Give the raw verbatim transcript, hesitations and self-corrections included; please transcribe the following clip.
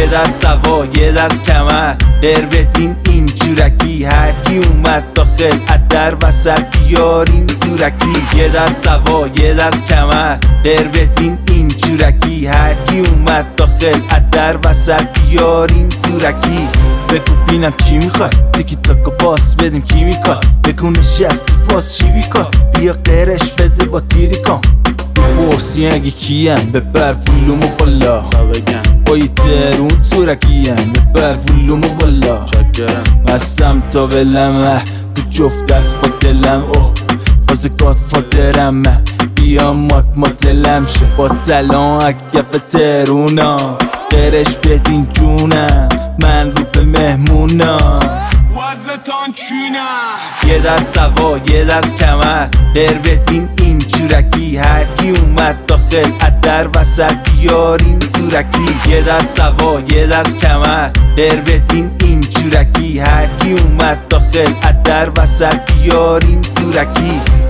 دست سوا یه دست کمر قربتین این جورکی هر کی اومد داخل ادر وسط بیارین زورکی یه دست سوا یه دست کمر قربتین این جورکی هر کی اومد داخل ادر وسط بیارین زورکی بگو بینم چی میخوای تیکی تاکا باس بدیم کی میکن بگو نشستی فاس چی بیکن بیا قرش بده با تیری کن بورسی اگه کیم ببر فولومو بالا بایی ترون زورکیم ببر فولومو بالا مستم تا بلمه تو جفت دست با دلم اوه فاز گاد فادرم بیا مات ماتلم شه با سلام اگف ترونا قرش بدین جونم من رو به مهمونم وزتان چینم یه دست سوا یه دست کمر قربتین این جورکی هر کی اومد داخل ادر وسط بیارین زورکی یه دست سوا یه دست کمر قربتین این جورکی هر کی اومد داخل ادر وسط بیارین زورکی